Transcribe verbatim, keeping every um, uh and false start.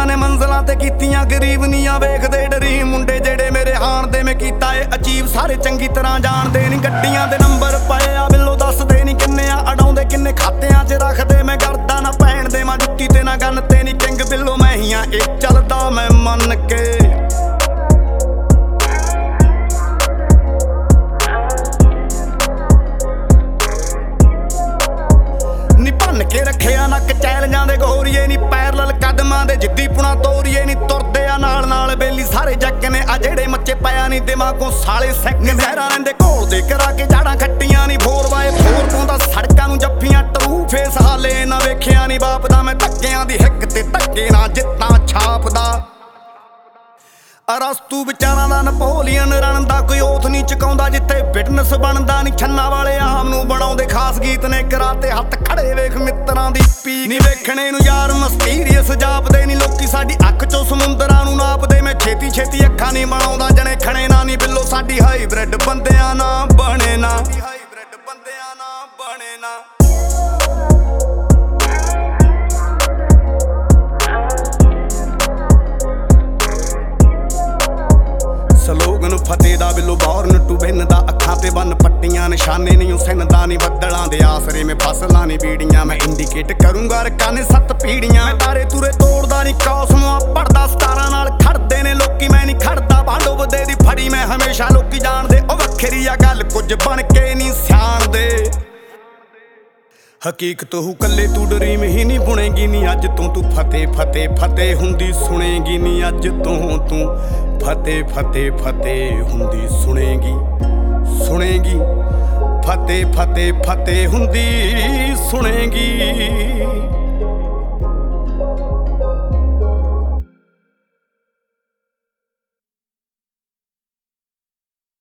दुनिया ने मंजिलां ते कीतियां गरीब नीआं वेखदे डरी मुंडे जेड़े मेरे हाण दे मैं कीता ए अचीव सारे चंगी तरह जाणदे नी गड्डियां दे नंबर पए आ बिल्लो दसदे नी किन्ने आ अडाउंदे किन्ने खातियां च रखदे मैं करदा ना भैण दे मां जुੱਤੀ ते ना गन ते नी किंग बिल्लो मैं ही आ ए चलदा मैं मन के के रखिया नक चैलेंजां दे गोरीए नी पैरल कदमां दे जिद्दी पुणा तोरीए नी तुरदे आ नाल नाल बेली सारे जग ने आ जेड़े मच्चे पाया नी दिमागों साले सैक नज़रा रहिंदे घोल दे करा के जाड़ां खट्टियां नी फोर बाय फोर पाउंदा सड़कां नूं जफ्फियां टरू फेस हाले ना वेखिया नी बाप दा मैं धक्कियां दी हिक ते धक्के ना जित्तां छापदा अरस्तू विचारां दा नपोलियन रण दा कोई ओथ नहीं चुकाउंदा जिथे फिटनेस बनदा नहीं छन्ना वाले आम नूं बनाउंदे खास गीत ने कराते हत्थ खड़े वेख मित्रां दी पीक नी वेखणे नूं यार मस्टीरियस जापदे नी लोकी साडी अख चों समुंदरां नूं नापदे मैं छेती छेती अखां नहीं बनाउंदा जणे खणे ना नी बिल्लो साडी हाईब्रिड बंदियां ना बणे ना हाईब्रिड बंदियां ना बणे ना slogan Fateh the Billo born to ਬਿੰਨ ਦਾ ਅੱਖਾਂ ਤੇ ਬੰਨ ਪੱਟੀਆਂ ਨਿਸ਼ਾਨੇ ਨਹੀਂ ਸਿੰਦਾ ਨਹੀਂ ਬੱਦਲਾਂ ਦੇ ਆਸਰੇ ਮੈਂ ਫਸਲਾਂ ਨਹੀਂ ਬੀੜੀਆਂ ਮੈਂ ਇੰਡੀਕੇਟ ਕਰੂੰਗਾ ਰਕਾਨੇ ਸੱਤ ਪੀੜੀਆਂ ਮੈਂ ਤਾਰੇ ਤੁਰੇ ਤੋੜਦਾ ਨਹੀਂ ਕੌਸਮੋਂ ਪੜਦਾ ਸਤਾਰਾਂ ਨਾਲ ਖੜਦੇ ਨੇ ਲੋਕੀ ਮੈਂ ਨਹੀਂ ਖੜਦਾ ਬਾਂਡੋ ਬਦੇ ਦੀ ਫੜੀ ਮੈਂ ਹਮੇਸ਼ਾ ਲੋਕੀ ਜਾਣਦੇ ਉਹ ਵੱਖਰੀ ਆ ਗੱਲ ਕੁਝ ਬਣ ਕੇ ਨਹੀਂ ਸਿਆਣਦੇ हकीकत हूँ कल्ले तू डरीम ही नहीं बुनेगी नी अज तू तू फतेह फतेह फतेह हुंदी सुनेगी नी अज तू तू फतेह फतेह फतेह हुंदी सुनेगी सुनेगी फतेह फतेह फतेह हुंदी सुनेगी।